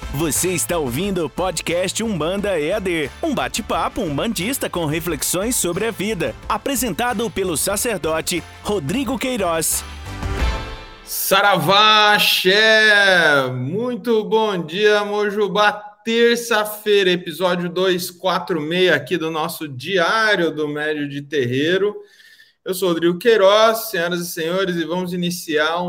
Você está ouvindo o podcast Umbanda EAD, um bate-papo umbandista com reflexões sobre a vida, apresentado pelo sacerdote Rodrigo Queiroz. Saravá, axé! Muito bom dia, Mojubá. Terça-feira, episódio 246 aqui do nosso Diário do Médio de Terreiro. Eu sou o Rodrigo Queiroz, senhoras e senhores, e vamos iniciar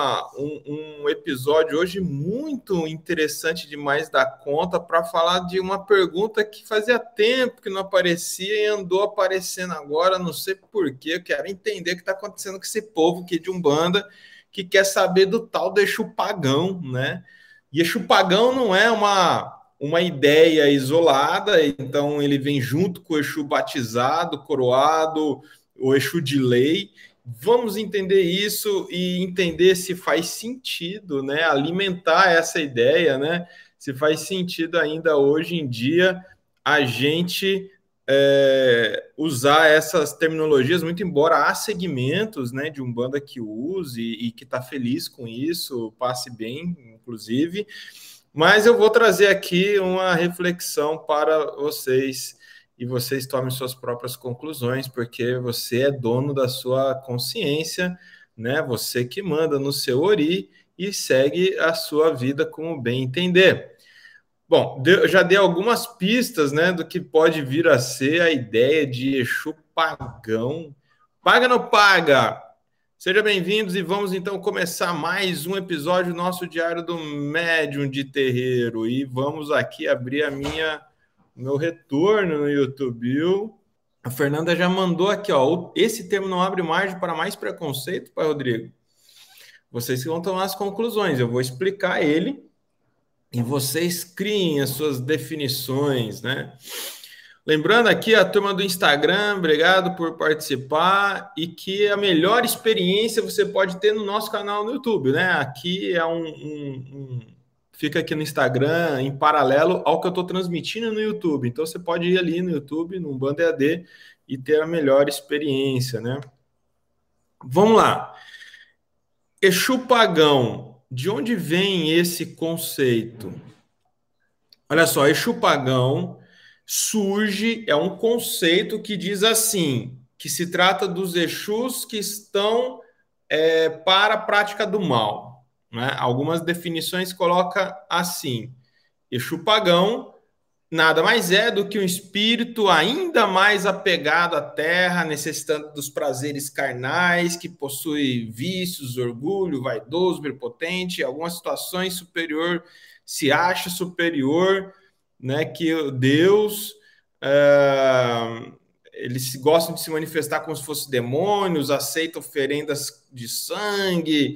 um episódio hoje muito interessante demais da conta para falar de uma pergunta que fazia tempo que não aparecia e andou aparecendo agora, não sei porquê. Eu quero entender o que está acontecendo com esse povo aqui de Umbanda que quer saber do tal do Exu Pagão, né? E Exu Pagão não é uma ideia isolada, então ele vem junto com o Exu batizado, coroado, o Exu de lei. Vamos entender isso e entender se faz sentido, né, alimentar essa ideia, né, se faz sentido ainda hoje em dia a gente usar essas terminologias, muito embora há segmentos, né, de Umbanda que use e que está feliz com isso, passe bem, inclusive, mas eu vou trazer aqui uma reflexão para vocês e vocês tomem suas próprias conclusões, porque você é dono da sua consciência, né? Você que manda no seu ori e segue a sua vida como bem entender. Bom, eu já dei algumas pistas, né, do que pode vir a ser a ideia de Exu Pagão. Paga ou não paga? Sejam bem-vindos e vamos então começar mais um episódio do nosso Diário do Médium de Terreiro. E vamos aqui abrir meu retorno no YouTube. A Fernanda já mandou aqui, ó. Esse termo não abre margem para mais preconceito, pai Rodrigo? Vocês que vão tomar as conclusões. Eu vou explicar ele e vocês criem as suas definições, né? Lembrando aqui a turma do Instagram, obrigado por participar e que a melhor experiência você pode ter no nosso canal no YouTube, né? Aqui é fica aqui no Instagram em paralelo ao que eu estou transmitindo no YouTube. Então você pode ir ali no YouTube, no Umbanda EAD e ter a melhor experiência, né? Vamos lá. Exu Pagão. De onde vem esse conceito? Olha só, Exu Pagão surge, é um conceito que diz assim, que se trata dos Exus que estão para a prática do mal, né? Algumas definições colocam assim, Exu Pagão nada mais é do que um espírito ainda mais apegado à terra, necessitando dos prazeres carnais, que possui vícios, orgulho, vaidoso, prepotente, em algumas situações superior, se acha superior, né, que Deus, eles gostam de se manifestar como se fossem demônios, aceitam oferendas de sangue,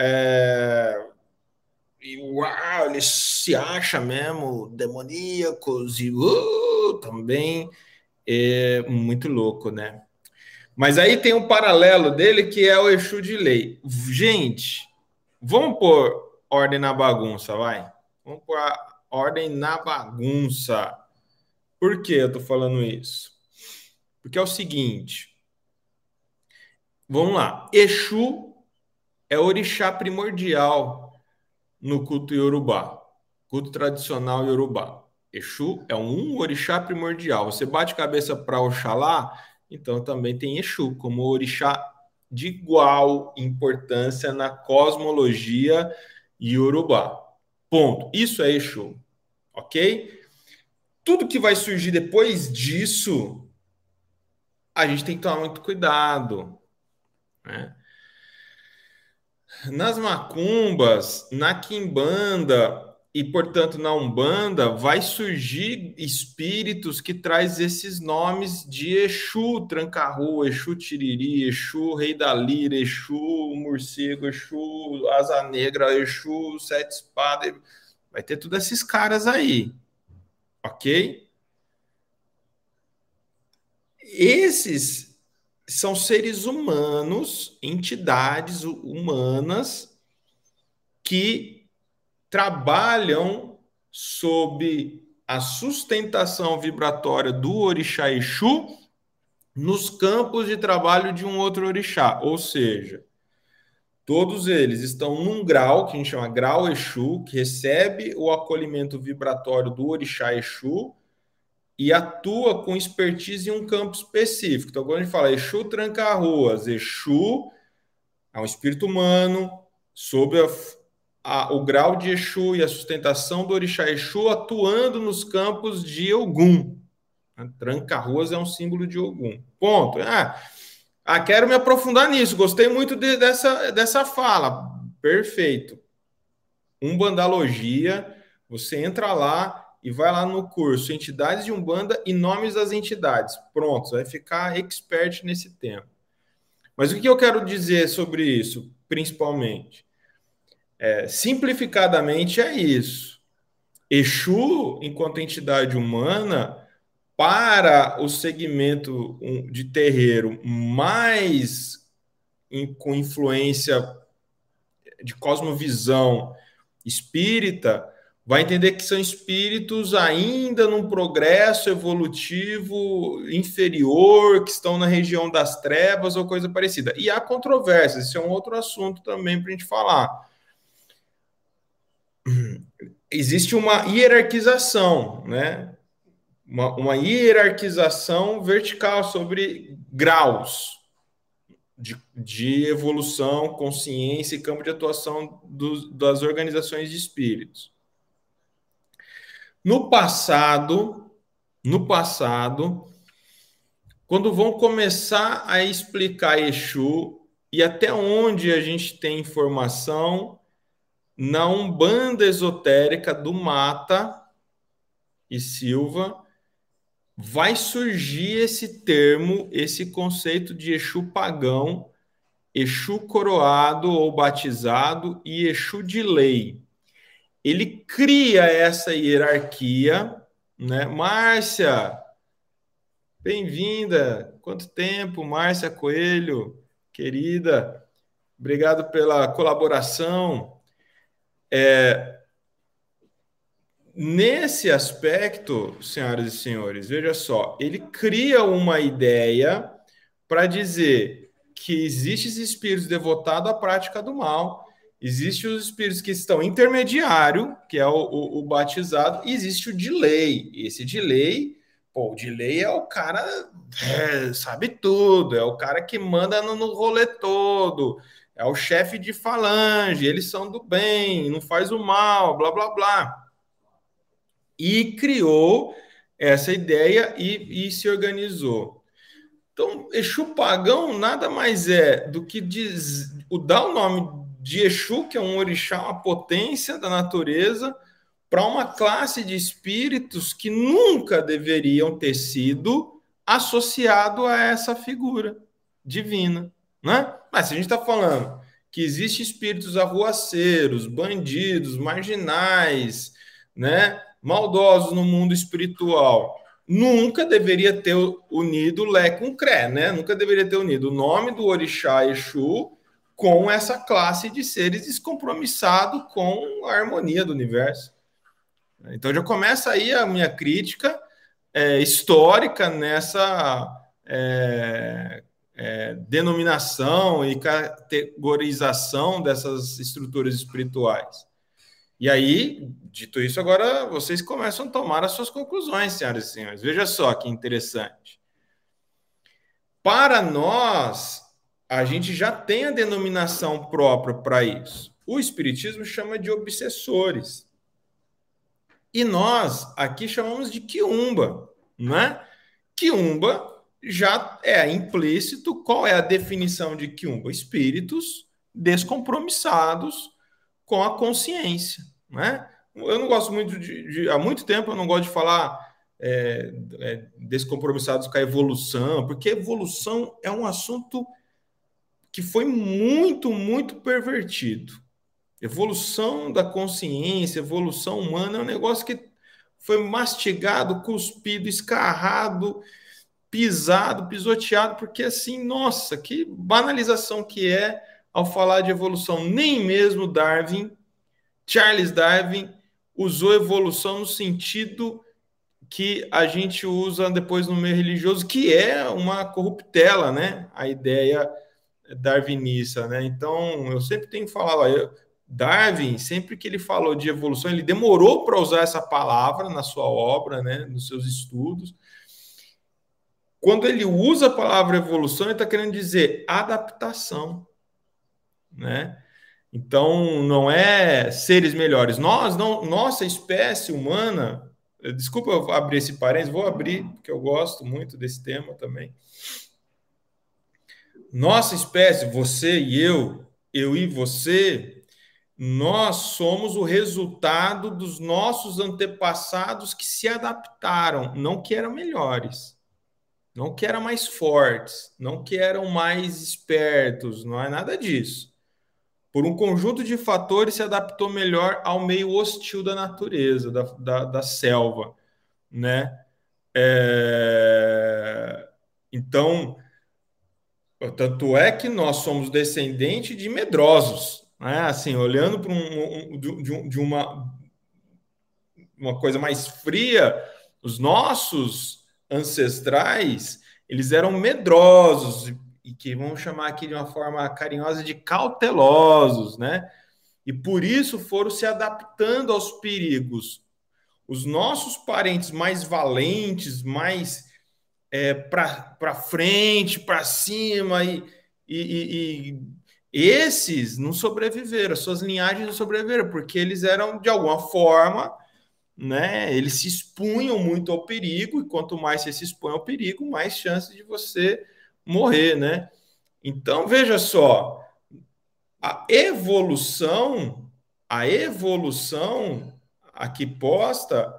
e uau, eles se acham mesmo demoníacos e também é muito louco, né? Mas aí tem um paralelo dele que é o Exu de lei. Gente, vamos pôr ordem na bagunça, vai? Vamos pôr ordem na bagunça. Por que eu tô falando isso? Porque é o seguinte, vamos lá, Exu é orixá primordial no culto iorubá, culto tradicional iorubá. Exu é um orixá primordial. Você bate cabeça para Oxalá, então também tem Exu como orixá de igual importância na cosmologia iorubá. Ponto. Isso é Exu, ok? Tudo que vai surgir depois disso, a gente tem que tomar muito cuidado, né? Nas macumbas, na quimbanda e, portanto, na umbanda, vai surgir espíritos que traz esses nomes de Exu Tranca-Rua, Exu Tiriri, Exu Rei da Lira, Exu Morcego, Exu Asa Negra, Exu Sete Espadas. Vai ter todos esses caras aí, ok? Esses são seres humanos, entidades humanas que trabalham sob a sustentação vibratória do orixá Exu nos campos de trabalho de um outro orixá. Ou seja, Todos eles estão num grau, que a gente chama grau Exu, que recebe o acolhimento vibratório do Orixá Exu e atua com expertise em um campo específico. Então, quando a gente fala Exu Tranca-Ruas, Exu é um espírito humano, sob o grau de Exu e a sustentação do Orixá Exu atuando nos campos de Ogum. Tranca-Ruas é um símbolo de Ogum. Ponto. Quero me aprofundar nisso. Gostei muito dessa fala. Perfeito. Umbandalogia, você entra lá e vai lá no curso Entidades de Umbanda e Nomes das Entidades. Pronto, vai ficar expert nesse tema. Mas o que eu quero dizer sobre isso, principalmente? Simplificadamente é isso. Exu, enquanto entidade humana, para o segmento de terreiro mais com influência de cosmovisão espírita, vai entender que são espíritos ainda num progresso evolutivo inferior, que estão na região das trevas ou coisa parecida. E há controvérsias, isso é um outro assunto também para a gente falar. Existe uma hierarquização, né? Uma hierarquização vertical sobre graus de evolução, consciência e campo de atuação das organizações de espíritos. No passado, quando vão começar a explicar Exu e até onde a gente tem informação, na Umbanda esotérica do Mata e Silva, vai surgir esse termo, esse conceito de Exu pagão, Exu coroado ou batizado e Exu de lei. Ele cria essa hierarquia, né? Márcia, bem-vinda. Quanto tempo, Márcia Coelho, querida. Obrigado pela colaboração. Nesse aspecto, senhoras e senhores, veja só, ele cria uma ideia para dizer que existem esses espíritos devotados à prática do mal, existem os espíritos que estão intermediário, que é o batizado, e existe o de lei. Esse de lei, o de lei é o cara sabe tudo, é o cara que manda no rolê todo, é o chefe de falange, eles são do bem, não faz o mal, blá, blá, blá. E criou essa ideia e se organizou. Então, Exu pagão nada mais é do que dar o nome de Exu, que é um orixá, uma potência da natureza, para uma classe de espíritos que nunca deveriam ter sido associado a essa figura divina, né? Mas se a gente está falando que existem espíritos arruaceiros, bandidos, marginais, né, maldosos no mundo espiritual, nunca deveria ter unido Lé com Cré, né? Nunca deveria ter unido o nome do orixá Exu com essa classe de seres descompromissados com a harmonia do universo. Então já começa aí a minha crítica histórica nessa denominação e categorização dessas estruturas espirituais. E aí, dito isso, agora vocês começam a tomar as suas conclusões, senhoras e senhores. Veja só que interessante. Para nós, a gente já tem a denominação própria para isso. O Espiritismo chama de obsessores. E nós aqui chamamos de quiumba, né? Quiumba já é implícito. Qual é a definição de quiumba? Espíritos descompromissados com a consciência, né? Eu não gosto muito há muito tempo eu não gosto de falar descompromissados com a evolução, porque evolução é um assunto que foi muito, muito pervertido. Evolução da consciência, evolução humana é um negócio que foi mastigado, cuspido, escarrado, pisado, pisoteado, porque assim, nossa, que banalização que é ao falar de evolução. Nem mesmo Charles Darwin, usou evolução no sentido que a gente usa depois no meio religioso, que é uma corruptela, né? A ideia darwinista, né? Então, eu sempre tenho que falar, ó, Darwin, sempre que ele falou de evolução, ele demorou para usar essa palavra na sua obra, né, nos seus estudos. Quando ele usa a palavra evolução, ele está querendo dizer adaptação, né? Então, não é seres melhores. Nossa espécie humana, desculpa eu abrir esse parênteses, vou abrir, porque eu gosto muito desse tema também. Nossa espécie, você e eu e você, nós somos o resultado dos nossos antepassados que se adaptaram, não que eram melhores, não que eram mais fortes, não que eram mais espertos, não é nada disso. Por um conjunto de fatores, se adaptou melhor ao meio hostil da natureza, da selva, né? Então, tanto é que nós somos descendentes de medrosos, né? Assim, olhando para de uma coisa mais fria, os nossos ancestrais, eles eram medrosos, e que vamos chamar aqui de uma forma carinhosa de cautelosos, né? E por isso foram se adaptando aos perigos. Os nossos parentes mais valentes, mais para frente, para cima, e esses não sobreviveram, suas linhagens não sobreviveram, porque eles eram, de alguma forma, né, eles se expunham muito ao perigo, e quanto mais você se expõe ao perigo, mais chance de você morrer, né? Então, veja só, a evolução aqui posta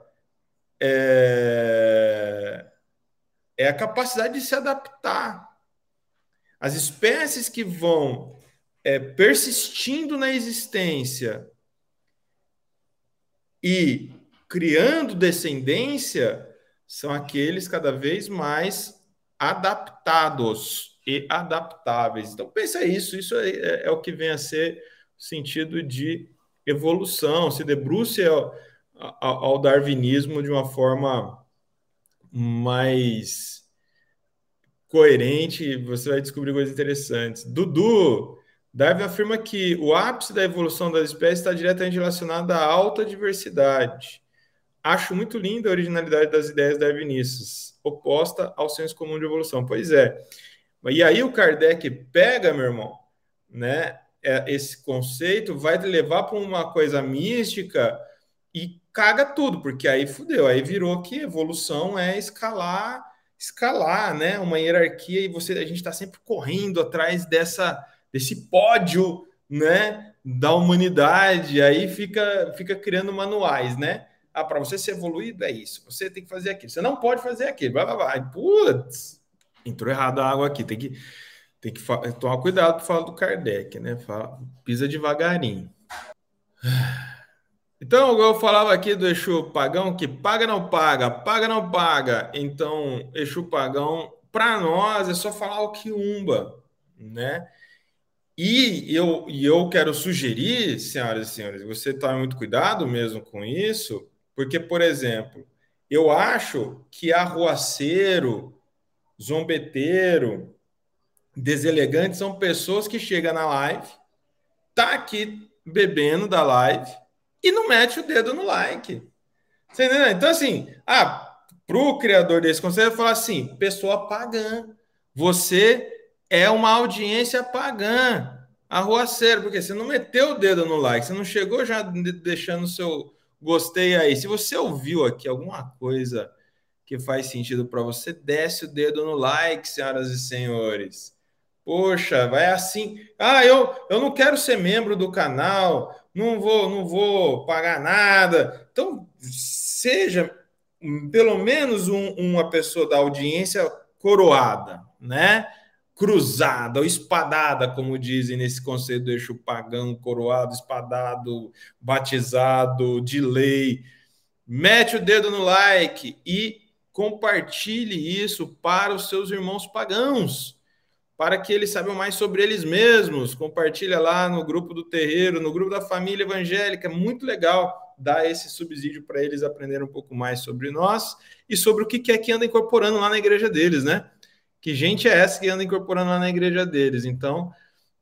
é a capacidade de se adaptar. As espécies que vão persistindo na existência e criando descendência são aqueles cada vez mais adaptados e adaptáveis. Então, pensa isso é o que vem a ser o sentido de evolução, se debruce ao darwinismo de uma forma mais coerente, você vai descobrir coisas interessantes. Dudu, Darwin afirma que o ápice da evolução das espécies está diretamente relacionado à alta diversidade. Acho muito linda a originalidade das ideias darwinistas, oposta ao senso comum de evolução. Pois é. E aí o Kardec pega, meu irmão, né, esse conceito, vai te levar para uma coisa mística e caga tudo, porque aí fudeu, aí virou que evolução é escalar, né, uma hierarquia, e a gente está sempre correndo atrás desse pódio, né, da humanidade, aí fica criando manuais, né? Ah, para você ser evoluído é isso, você tem que fazer aquilo, você não pode fazer aquilo, vai. Putz, entrou errado a água aqui, tem que tomar cuidado para falar do Kardec, né? Pisa devagarinho. Então, eu falava aqui do Exu Pagão, que paga não paga, paga não paga. Então, Exu Pagão, para nós, é só falar o quiumba, né? E eu quero sugerir, senhoras e senhores, você tome muito cuidado mesmo com isso, porque, por exemplo, eu acho que arruaceiro, zombeteiro, deselegante são pessoas que chegam na live, tá aqui bebendo da live e não mete o dedo no like. Você entendeu? Então, assim, pro criador desse conselho, eu falo assim, pessoa pagã, você é uma audiência pagã, arruaceiro, porque você não meteu o dedo no like, você não chegou já deixando o seu gostei aí. Se você ouviu aqui alguma coisa que faz sentido para você, desce o dedo no like, senhoras e senhores. Poxa, vai assim. Eu não quero ser membro do canal, não vou pagar nada. Então, seja pelo menos uma pessoa da audiência coroada, né? Cruzada ou espadada, como dizem nesse conceito do Exu Pagão, coroado, espadado, batizado, de lei. Mete o dedo no like e compartilhe isso para os seus irmãos pagãos, para que eles saibam mais sobre eles mesmos. Compartilha lá no grupo do terreiro, no grupo da família evangélica. É muito legal dar esse subsídio para eles aprenderem um pouco mais sobre nós e sobre o que é que anda incorporando lá na igreja deles, né? que gente é essa que anda incorporando lá na igreja deles? Então,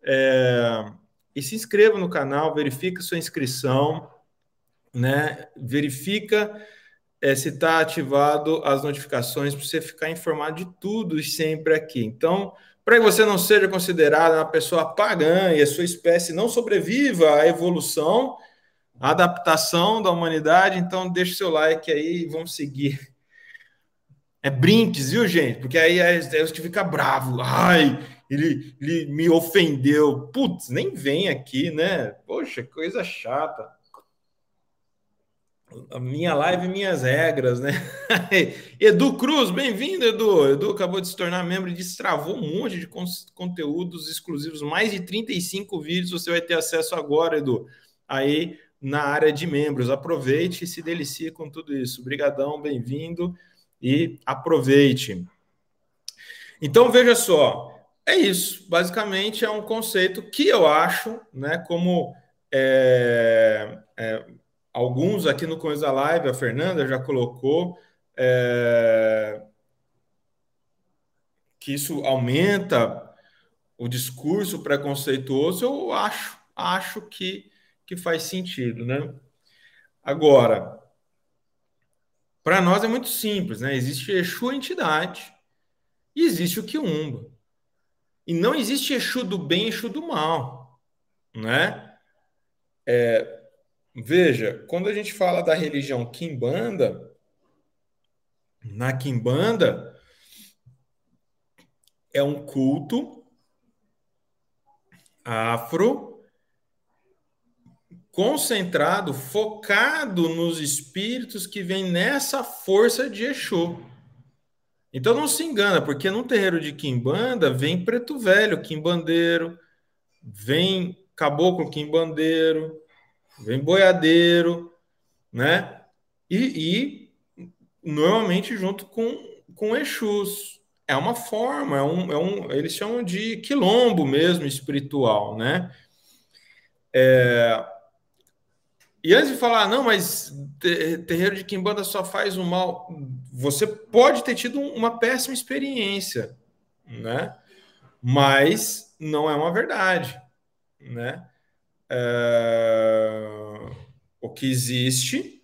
e se inscreva no canal, verifica sua inscrição, né? Verifica se está ativado as notificações para você ficar informado de tudo e sempre aqui. Então, para que você não seja considerado uma pessoa pagã e a sua espécie não sobreviva à evolução, à adaptação da humanidade, então deixe seu like aí e vamos seguir. Brinques, viu, gente? Porque aí você fica bravo. Ai, ele me ofendeu. Putz, nem vem aqui, né? Poxa, coisa chata. A minha live, minhas regras, né? Edu Cruz, bem-vindo, Edu. Edu acabou de se tornar membro e destravou um monte de conteúdos exclusivos, mais de 35 vídeos você vai ter acesso agora, Edu, aí na área de membros. Aproveite e se delicie com tudo isso. Obrigadão, bem-vindo e aproveite. Então, veja só, é isso. Basicamente, é um conceito que eu acho, né, como alguns aqui no começo da live, a Fernanda já colocou, que isso aumenta o discurso preconceituoso, eu acho que faz sentido, né? Agora, para nós é muito simples, né? Existe Exu entidade e existe o Quiumba. E não existe Exu do bem e Exu do mal, né? Veja, quando a gente fala da religião Quimbanda, na Quimbanda é um culto afro concentrado, focado nos espíritos que vêm nessa força de Exu. Então não se engana, porque num terreiro de Quimbanda vem preto velho, quimbandeiro, vem caboclo quimbandeiro, vem boiadeiro, né? E normalmente junto com Exus. É uma forma, eles chamam de quilombo mesmo espiritual, né? E antes de falar, não, mas terreiro de Quimbanda só faz o mal, você pode ter tido uma péssima experiência, né? Mas não é uma verdade, né? O que existe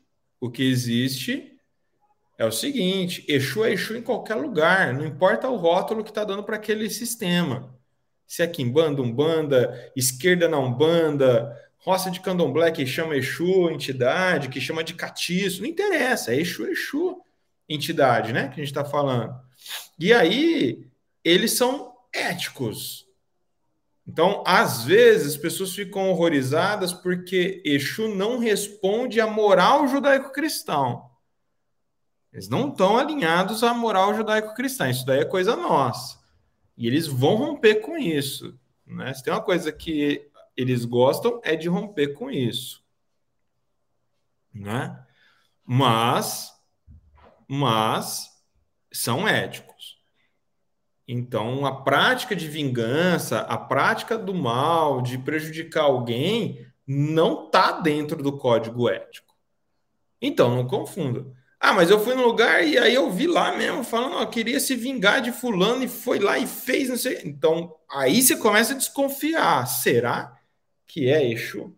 é o seguinte: Exu é Exu em qualquer lugar, não importa o rótulo que está dando para aquele sistema. Se é Quimbanda, Umbanda, esquerda na Umbanda, roça de Candomblé que chama Exu, entidade, que chama de catiço, não interessa, é Exu, entidade, né? Que a gente está falando. E aí, eles são éticos. Então, às vezes, as pessoas ficam horrorizadas porque Exu não responde à moral judaico-cristã. Eles não estão alinhados à moral judaico-cristã. Isso daí é coisa nossa. E eles vão romper com isso, né? Se tem uma coisa que eles gostam é de romper com isso, né? Mas são éticos. Então, a prática de vingança, a prática do mal, de prejudicar alguém, não está dentro do código ético. Então, não confunda. Ah, mas eu fui no lugar e aí eu vi lá mesmo, falando, ó, queria se vingar de fulano e foi lá e fez, não sei. Então, aí você começa a desconfiar. Será que é Exu?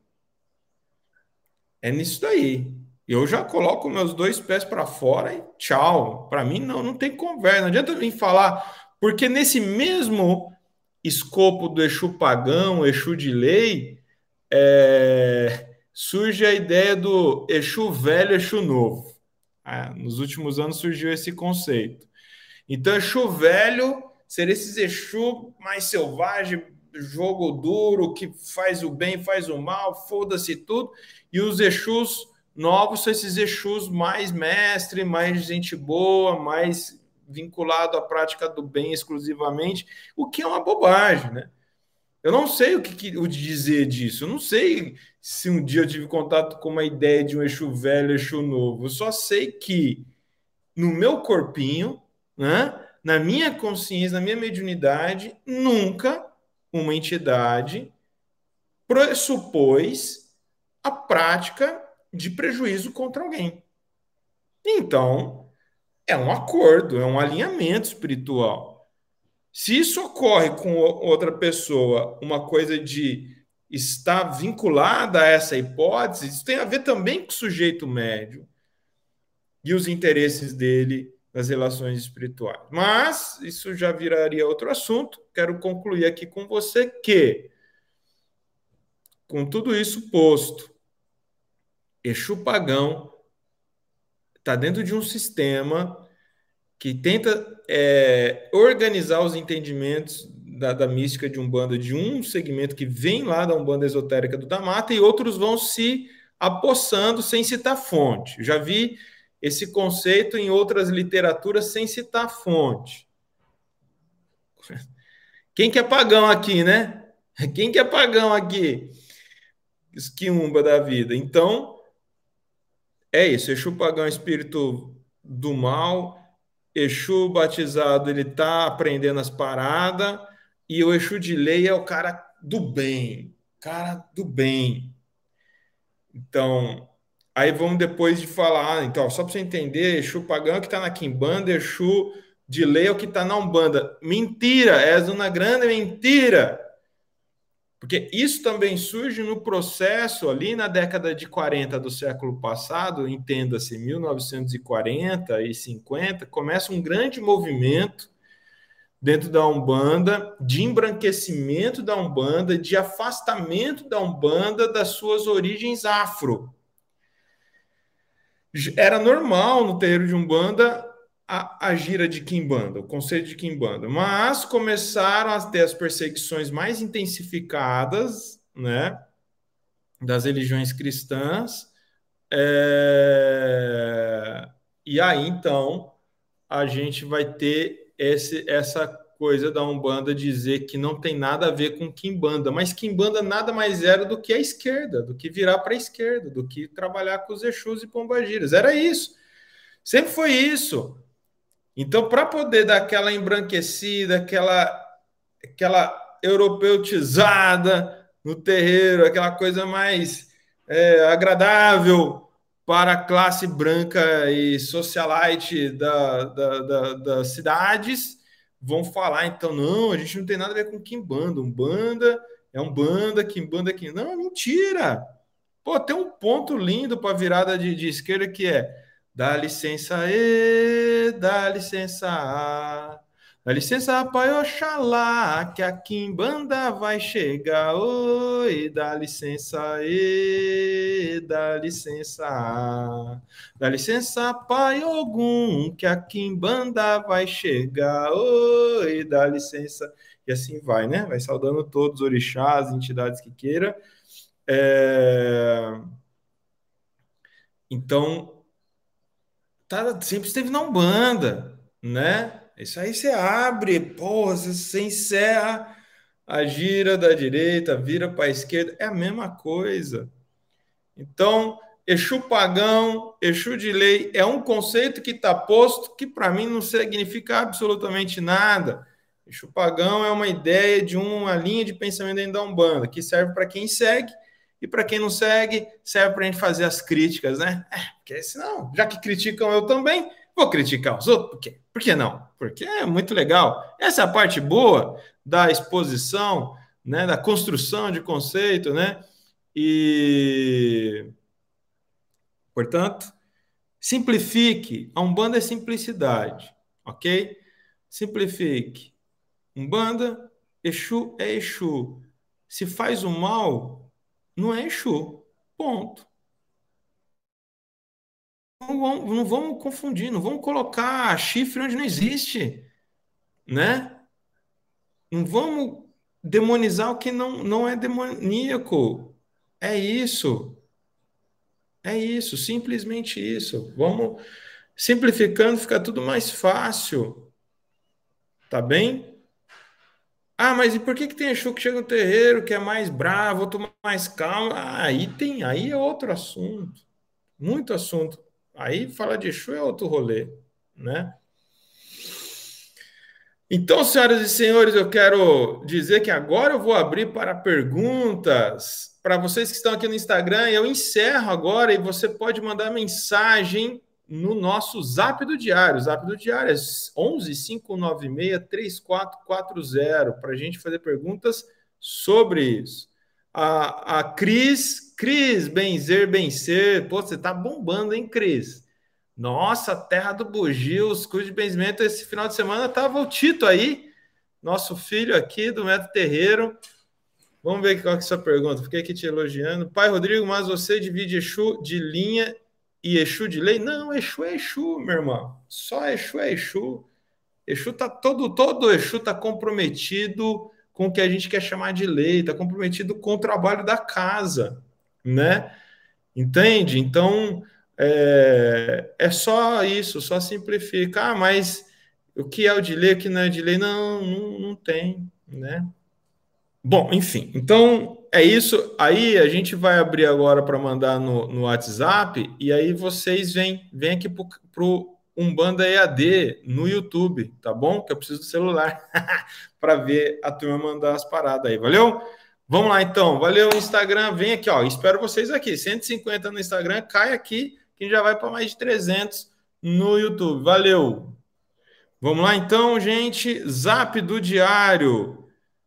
É nisso daí. Eu já coloco meus dois pés para fora e tchau. Para mim, não tem conversa. Não adianta vir falar, porque nesse mesmo escopo do Exu pagão, Exu de lei, surge a ideia do Exu velho, Exu novo. Nos últimos anos surgiu esse conceito. Então, Exu velho seria esses Exu mais selvagem, jogo duro, que faz o bem, faz o mal, foda-se tudo. E os Exus novos são esses Exus mais mestre, mais gente boa, mais vinculado à prática do bem exclusivamente, o que é uma bobagem, né? Eu não sei o dizer disso. Eu não sei se um dia eu tive contato com uma ideia de um Exu velho, Exu novo. Eu só sei que no meu corpinho, né, na minha consciência, na minha mediunidade, nunca uma entidade pressupôs a prática de prejuízo contra alguém. Então, é um acordo, é um alinhamento espiritual. Se isso ocorre com outra pessoa, uma coisa de estar vinculada a essa hipótese, isso tem a ver também com o sujeito médio e os interesses dele nas relações espirituais. Mas isso já viraria outro assunto. Quero concluir aqui com você que, com tudo isso posto, Exu Pagão está dentro de um sistema que tenta organizar os entendimentos da mística de Umbanda, de um segmento que vem lá da Umbanda esotérica do Damata, e outros vão se apossando sem citar fonte. Já vi esse conceito em outras literaturas sem citar fonte. Quem que é pagão aqui, né? Quem que é pagão aqui? Esquiumba da vida. Então, é isso. Exu Pagão é espírito do mal. Exu batizado, ele tá aprendendo as paradas. E o Exu de lei é o cara do bem. Cara do bem. Então, aí vamos depois de falar. Então, só para você entender, Exu Pagão é o que está na Quimbanda, Exu de lei é o que está na Umbanda. Mentira! É uma grande mentira! Porque isso também surge no processo ali na década de 40 do século passado, entenda-se, 1940 e 50, começa um grande movimento dentro da Umbanda de embranquecimento da Umbanda, de afastamento da Umbanda das suas origens afro. Era normal no terreiro de Umbanda a gira de Quimbanda, o conceito de Quimbanda, mas começaram a ter as perseguições mais intensificadas, né, das religiões cristãs, e aí então a gente vai ter essa coisa da Umbanda dizer que não tem nada a ver com Quimbanda, mas Quimbanda nada mais era do que a esquerda, do que virar para a esquerda, do que trabalhar com os Exus e Pombagiras, era isso, sempre foi isso. Então, para poder dar aquela embranquecida, aquela europeutizada no terreiro, aquela coisa mais agradável para a classe branca e socialite das cidades, vão falar, então, não, a gente não tem nada a ver com Quimbanda. Umbanda é Umbanda, Quimbanda é Quimbanda. Não, é mentira. Pô, tem um ponto lindo para a virada de esquerda que é dá licença, dá licença, dá licença, pai, Oxalá, que a Quimbanda vai chegar, oi, dá licença, dá licença, pai Ogum, que a Quimbanda vai chegar, oi, dá licença, e assim vai, né? Vai saudando todos os orixás, entidades que queira. Então, sempre esteve na Umbanda, né? Isso aí você abre, porra, você encerra a gira da direita, vira para a esquerda, é a mesma coisa. Então, Exu Pagão, Exu de lei, é um conceito que está posto que para mim não significa absolutamente nada. Exu Pagão é uma ideia de uma linha de pensamento dentro da Umbanda, que serve para quem segue, e para quem não segue, serve para a gente fazer as críticas, né? Porque senão, já que criticam eu também, vou criticar os outros. Por quê? Por que não? Porque é muito legal. Essa é a parte boa da exposição, né? Da construção de conceito, né? E, portanto, simplifique. A Umbanda é simplicidade, ok? Simplifique. Umbanda, Exu é Exu. Se faz o mal, não é Exu. Ponto. Não vamos confundir, não vamos colocar chifre onde não existe, né? Não vamos demonizar o que não é demoníaco. É isso. É isso, simplesmente isso. Vamos simplificando, fica tudo mais fácil. Tá bem? Ah, mas e por que tem Exu que chega no terreiro, que é mais bravo, outro mais calmo? Aí é outro assunto. Muito assunto. Aí falar de Exu é outro rolê, né? Então, senhoras e senhores, eu quero dizer que agora eu vou abrir para perguntas para vocês que estão aqui no Instagram. Eu encerro agora e você pode mandar mensagem no nosso Zap do Diário. O Zap do Diário é 11 596-3440 para a gente fazer perguntas sobre isso. A Cris, Benzer, pô, você tá bombando, hein, Cris? Nossa, terra do bugio, os cursos de benzimento, esse final de semana tava o Tito aí, nosso filho aqui do Método Terreiro. Vamos ver qual que é a sua pergunta. Fiquei aqui te elogiando. Pai Rodrigo, mas você divide Exu de linha e Exu de lei? Não, Exu é Exu, meu irmão. Só Exu é Exu. Exu tá todo Exu tá comprometido com o que a gente quer chamar de lei, tá comprometido com o trabalho da casa, né? Entende? Então, é só isso, só simplifica. Ah, mas o que é o de lei, o que não é de lei? Não tem, né? Bom, enfim, então é isso. Aí a gente vai abrir agora para mandar no WhatsApp, e aí vocês vêm aqui para o Umbanda EAD no YouTube, tá bom? Que eu preciso do celular para ver a turma mandar as paradas aí, valeu? Vamos lá então, valeu Instagram, vem aqui, ó, espero vocês aqui, 150 no Instagram, cai aqui, que já vai para mais de 300 no YouTube, valeu! Vamos lá então, gente, Zap do Diário,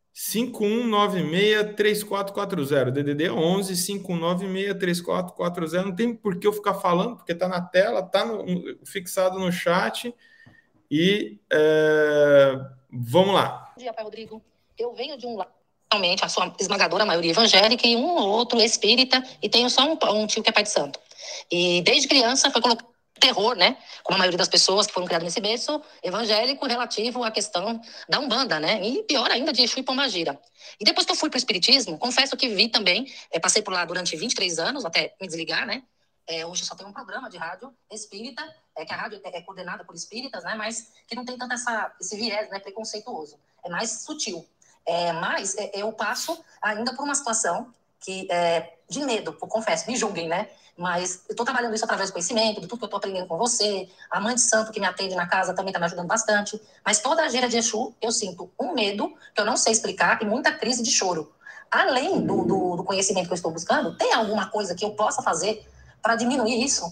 5196-3440, DDD 11 5196-3440. Não tem por que eu ficar falando, porque está na tela, está fixado no chat. E vamos lá. Bom dia, Pai Rodrigo. Eu venho de um lado, realmente, a sua esmagadora maioria evangélica e um ou outro espírita, e tenho só um tio que é pai de santo. E desde criança foi colocado terror, né? Como a maioria das pessoas que foram criadas nesse berço evangélico relativo à questão da Umbanda, né? E pior ainda, de Exu e Pombagira. E depois que eu fui para o Espiritismo, confesso que vi também, passei por lá durante 23 anos, até me desligar, né? Hoje só tem um programa de rádio espírita, que a rádio é coordenada por espíritas, né? Mas que não tem tanto esse viés, né? Preconceituoso. É mais sutil. Mas eu passo ainda por uma situação que de medo, eu confesso, me julguem, né? Mas eu estou trabalhando isso através do conhecimento, de tudo que eu estou aprendendo com você. A mãe de santo que me atende na casa também está me ajudando bastante. Mas toda a gira de Exu, eu sinto um medo que eu não sei explicar e muita crise de choro. Além do conhecimento que eu estou buscando, tem alguma coisa que eu possa fazer para diminuir isso?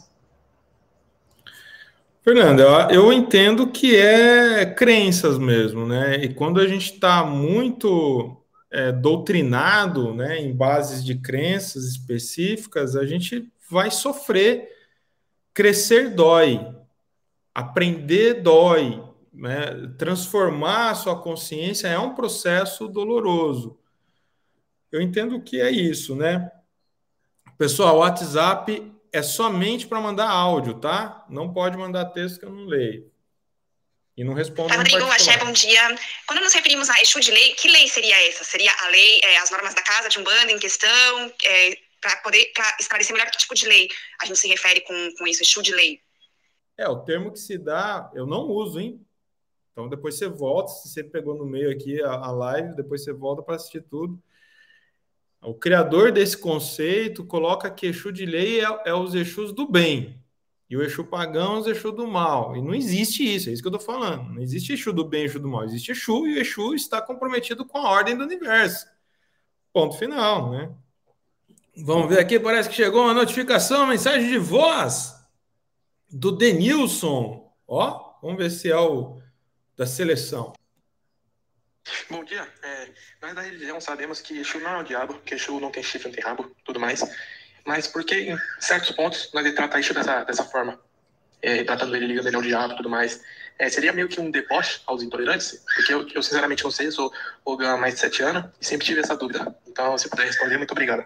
Fernanda, eu entendo que é crenças mesmo, né? E quando a gente está muito doutrinado, né, em bases de crenças específicas, a gente vai sofrer. Crescer dói, aprender dói, né? Transformar a sua consciência é um processo doloroso. Eu entendo que é isso, né? Pessoal, o WhatsApp é somente para mandar áudio, tá? Não pode mandar texto que eu não leio. E não respondo. Rodrigo, Axé, bom dia. Quando nos referimos a Exu de lei, que lei seria essa? Seria a lei, as normas da casa de Umbanda em questão? Para esclarecer melhor que tipo de lei a gente se refere com isso, Exu de lei? O termo que se dá, eu não uso, hein? Então depois você volta, se você pegou no meio aqui a live, depois você volta para assistir tudo. O criador desse conceito coloca que Exu de lei é os Exus do bem. E o Exu pagão é os Exu do mal. E não existe isso, é isso que eu estou falando. Não existe Exu do bem e Exu do mal. Existe Exu e o Exu está comprometido com a ordem do universo. Ponto final, né? Vamos ver aqui, parece que chegou uma notificação, uma mensagem de voz do Denilson. Ó, vamos ver se é o da seleção. Bom dia. Nós da religião sabemos que Exu não é o diabo, que Exu não tem chifre, não tem rabo, tudo mais. Mas por que, em certos pontos, nós tratamos Exu dessa forma? Tratando ele, ligando ele ao diabo e tudo mais. Seria meio que um deboche aos intolerantes? Porque eu sinceramente não sei, eu sou Ogã há mais de 7 anos e sempre tive essa dúvida. Então, se puder responder, muito obrigado.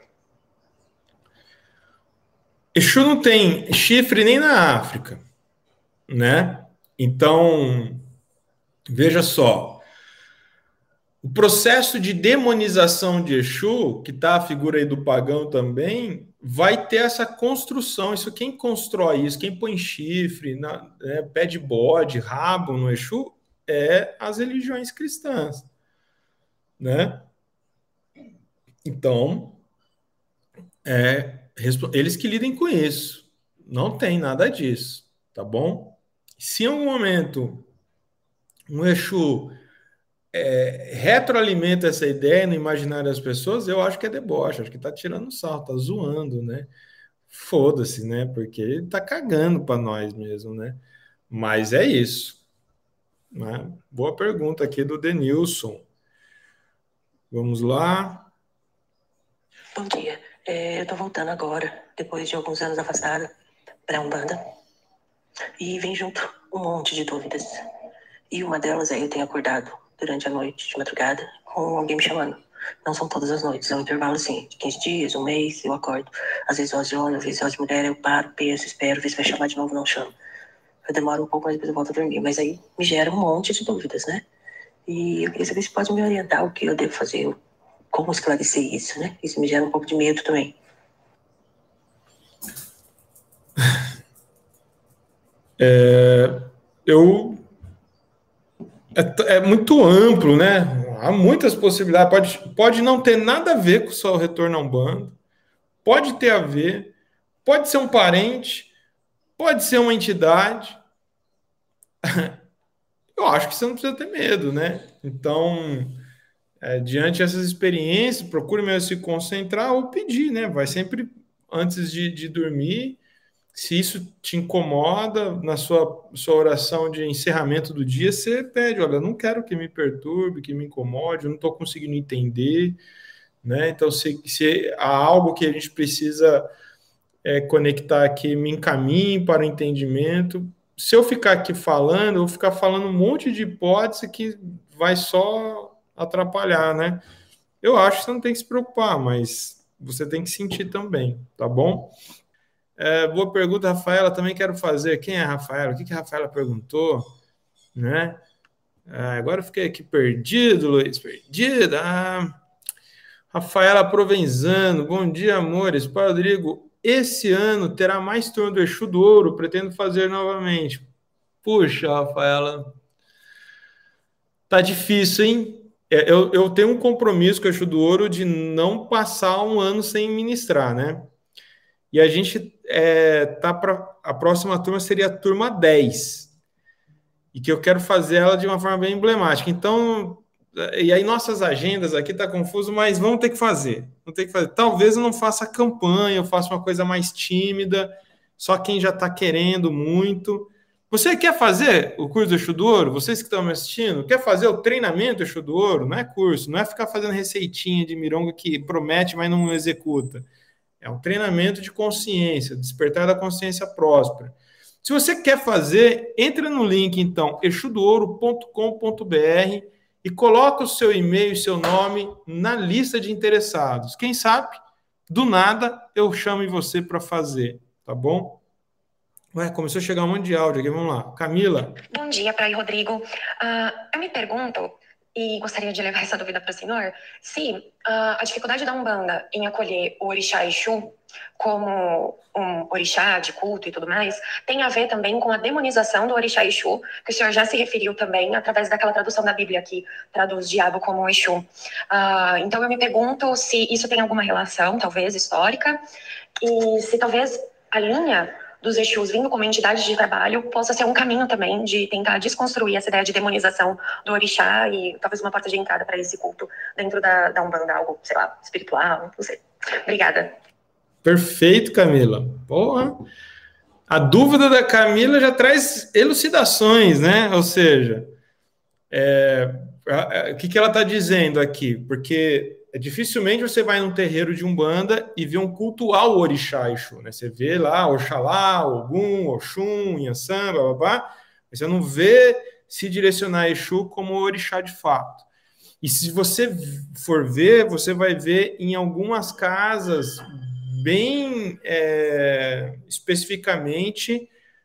Exu não tem chifre nem na África, né? Então, veja só. O processo de demonização de Exu, que está a figura aí do pagão também, vai ter essa construção. Isso quem constrói isso, quem põe chifre, pé de bode, rabo no Exu, é as religiões cristãs, né? Então, eles que lidem com isso. Não tem nada disso, tá bom? Se em algum momento um Exu retroalimenta essa ideia no imaginário das pessoas, eu acho que é deboche, acho que está tirando sarro, está zoando, né? foda-se, né? Porque ele tá cagando para nós mesmo, né? Mas é isso, né? Boa pergunta aqui do Denilson. Vamos lá. Bom dia. Eu tô voltando agora, depois de alguns anos afastada, pra Umbanda. E vem junto um monte de dúvidas. E uma delas é eu tenho acordado durante a noite, de madrugada, com alguém me chamando. Não são todas as noites, é um intervalo assim, de 15 dias, um mês, eu acordo. Às vezes voz de homem, às vezes voz de mulher, eu paro, penso, espero, ver se vai chamar de novo, não chamo. Eu demoro um pouco, mas depois eu volto a dormir. Mas aí me gera um monte de dúvidas, né? E eu queria saber se pode me orientar o que eu devo fazer, como esclarecer isso, né? Isso me gera um pouco de medo também. É muito amplo, né? Há muitas possibilidades. Pode não ter nada a ver com o seu retorno a Umbanda, pode ter a ver, pode ser um parente, pode ser uma entidade. Eu acho que você não precisa ter medo, né? Então, diante dessas experiências, procure mesmo se concentrar ou pedir, né? Vai sempre antes de dormir. Se isso te incomoda na sua oração de encerramento do dia, você pede, olha, eu não quero que me perturbe, que me incomode, eu não estou conseguindo entender, né? Então, se há algo que a gente precisa conectar aqui, me encaminhe para o entendimento. Se eu ficar aqui falando, eu vou ficar falando um monte de hipótese que vai só atrapalhar, né? Eu acho que você não tem que se preocupar, mas você tem que sentir também, tá bom? Boa pergunta, Rafaela. Também quero fazer. Quem é a Rafaela? O que a Rafaela perguntou? Né? Agora eu fiquei aqui perdido, Luiz. Perdido. Rafaela Provenzano. Bom dia, amores. Rodrigo, esse ano terá mais turno do Exu do Ouro. Pretendo fazer novamente. Puxa, Rafaela. Tá difícil, hein? Eu tenho um compromisso com o Exu do Ouro de não passar um ano sem ministrar, né? E a gente tá para a próxima turma seria a turma 10. E que eu quero fazer ela de uma forma bem emblemática. Então, e aí nossas agendas aqui tá confuso, mas vamos ter que fazer. Vamos ter que fazer. Talvez eu não faça campanha, eu faça uma coisa mais tímida, só quem já está querendo muito. Você quer fazer o curso do Exu do Ouro? Vocês que estão me assistindo, quer fazer o treinamento Exu do Ouro? Não é curso, não é ficar fazendo receitinha de mironga que promete, mas não executa. É um treinamento de consciência, despertar da consciência próspera. Se você quer fazer, entra no link, então, exudouro.com.br e coloca o seu e-mail e seu nome na lista de interessados. Quem sabe, do nada, eu chamo você para fazer, tá bom? Começou a chegar um monte de áudio aqui, vamos lá. Camila. Bom dia, Praia Rodrigo. Eu me pergunto, e gostaria de levar essa dúvida para o senhor, se a dificuldade da Umbanda em acolher o orixá Exu como um orixá de culto e tudo mais, tem a ver também com a demonização do orixá Exu, que o senhor já se referiu também através daquela tradução da Bíblia que traduz diabo como Exu. Então eu me pergunto se isso tem alguma relação, talvez, histórica, e se talvez a linha dos Exus vindo como entidade de trabalho possa ser um caminho também de tentar desconstruir essa ideia de demonização do orixá e talvez uma porta de entrada para esse culto dentro da Umbanda, algo, sei lá, espiritual, não sei. Obrigada. Perfeito, Camila. Porra! A dúvida da Camila já traz elucidações, né? Ou seja, o que ela está dizendo aqui? Porque dificilmente você vai num terreiro de Umbanda e vê um culto ao orixá Exu, né? Você vê lá Oxalá, Ogum, Oxum, Inhaçã, bababá, mas você não vê se direcionar a Exu como orixá de fato. E se você for ver, você vai ver em algumas casas bem especificamente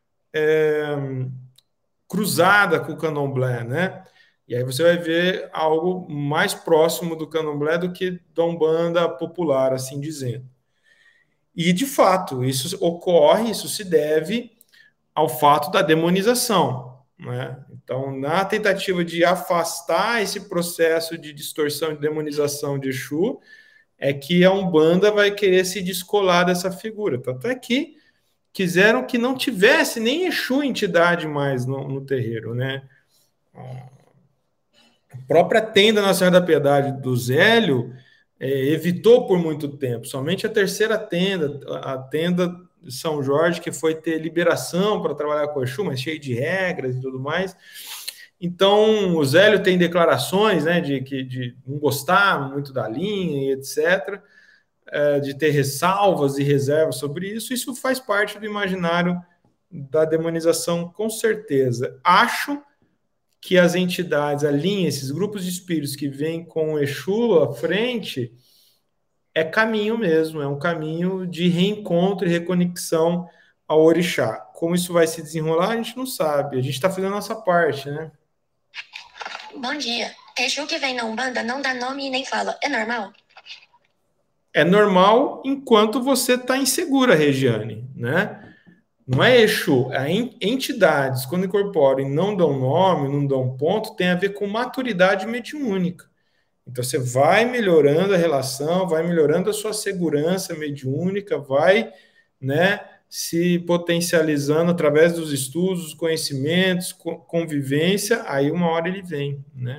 cruzada com o candomblé, né? E aí você vai ver algo mais próximo do candomblé do que da Umbanda popular, assim dizendo. E, de fato, isso ocorre, isso se deve ao fato da demonização, né? Então, na tentativa de afastar esse processo de distorção e demonização de Exu, é que a Umbanda vai querer se descolar dessa figura. Tanto é que quiseram que não tivesse nem Exu entidade mais no terreiro, né? A própria tenda Nossa Senhora da Piedade do Zélio evitou por muito tempo. Somente a terceira tenda, a tenda de São Jorge, que foi ter liberação para trabalhar com o Exu, mas cheio de regras e tudo mais. Então, o Zélio tem declarações, né, de não gostar muito da linha e etc., de ter ressalvas e reservas sobre isso. Isso faz parte do imaginário da demonização, com certeza. Acho que as entidades, a linha, esses grupos de espíritos que vêm com o Exu à frente, é caminho mesmo, é um caminho de reencontro e reconexão ao orixá. Como isso vai se desenrolar, a gente não sabe. A gente está fazendo a nossa parte, né? Bom dia. Exu que vem na Umbanda não dá nome e nem fala. É normal? É normal enquanto você está insegura, Regiane, né? Não é Exu, é entidades, quando incorporam e não dão nome, não dão ponto, tem a ver com maturidade mediúnica. Então, você vai melhorando a relação, vai melhorando a sua segurança mediúnica, vai, né, se potencializando através dos estudos, dos conhecimentos, convivência, aí uma hora ele vem, né?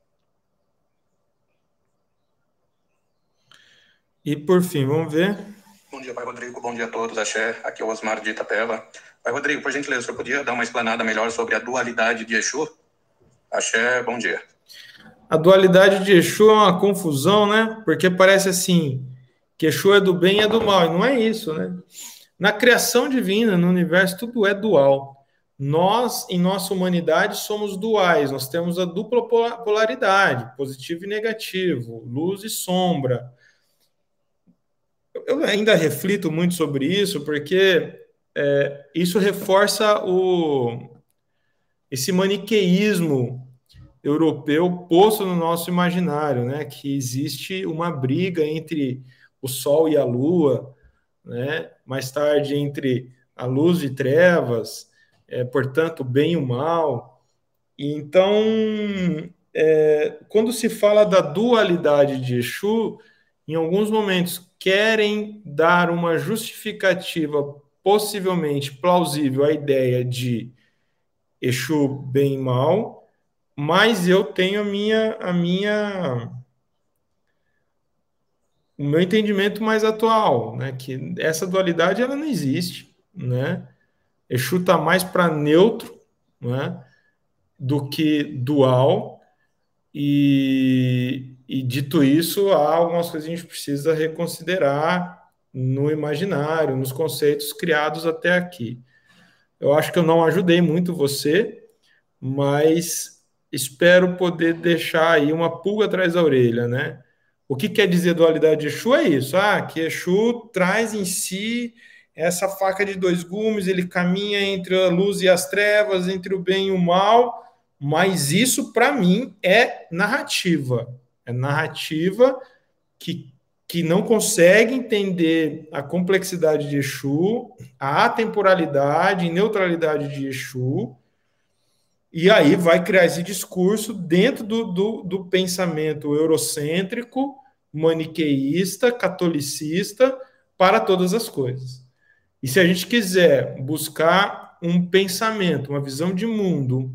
E, por fim, vamos ver. Bom dia, Pai Rodrigo. Bom dia a todos. Axé. Aqui é o Osmar de Itapeva. Pai Rodrigo, por gentileza, o senhor podia dar uma explanada melhor sobre a dualidade de Exu? Axé, bom dia. A dualidade de Exu é uma confusão, né? Porque parece assim, que Exu é do bem e é do mal. E não é isso, né? Na criação divina, no universo, tudo é dual. Nós, em nossa humanidade, somos duais. Nós temos a dupla polaridade, positivo e negativo, luz e sombra. Eu ainda reflito muito sobre isso, porque isso reforça esse maniqueísmo europeu posto no nosso imaginário, né? Que existe uma briga entre o Sol e a Lua, né? Mais tarde entre a luz e trevas, portanto, o bem e o mal. E então, quando se fala da dualidade de Exu, em alguns momentos querem dar uma justificativa possivelmente plausível à ideia de Exu bem e mal, mas eu tenho o meu entendimento mais atual, né? Que essa dualidade ela não existe, né? Exu está mais para neutro, né? Do que dual, e dito isso, há algumas coisas que a gente precisa reconsiderar no imaginário, nos conceitos criados até aqui. Eu acho que eu não ajudei muito você, mas espero poder deixar aí uma pulga atrás da orelha, né? O que quer dizer dualidade de Exu é isso, que Exu traz em si essa faca de dois gumes, ele caminha entre a luz e as trevas, entre o bem e o mal, mas isso, para mim, é narrativa. É narrativa que não consegue entender a complexidade de Exu, a atemporalidade e neutralidade de Exu, e aí vai criar esse discurso dentro do pensamento eurocêntrico, maniqueísta, catolicista, para todas as coisas. E se a gente quiser buscar um pensamento, uma visão de mundo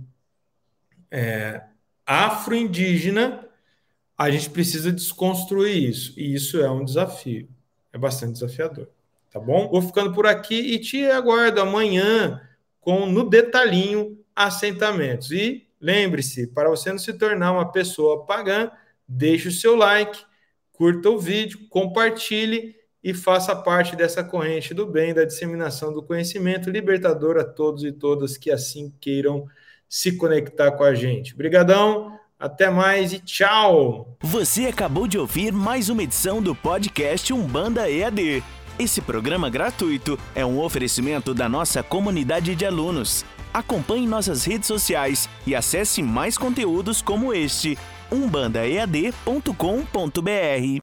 afro-indígena, a gente precisa desconstruir isso. E isso é um desafio. É bastante desafiador. Tá bom? Vou ficando por aqui e te aguardo amanhã no detalhinho assentamentos. E lembre-se, para você não se tornar uma pessoa pagã, deixe o seu like, curta o vídeo, compartilhe e faça parte dessa corrente do bem, da disseminação do conhecimento libertador a todos e todas que assim queiram se conectar com a gente. Obrigadão, até mais e tchau! Você acabou de ouvir mais uma edição do podcast Umbanda EAD. Esse programa gratuito é um oferecimento da nossa comunidade de alunos. Acompanhe nossas redes sociais e acesse mais conteúdos como este, umbandaead.com.br.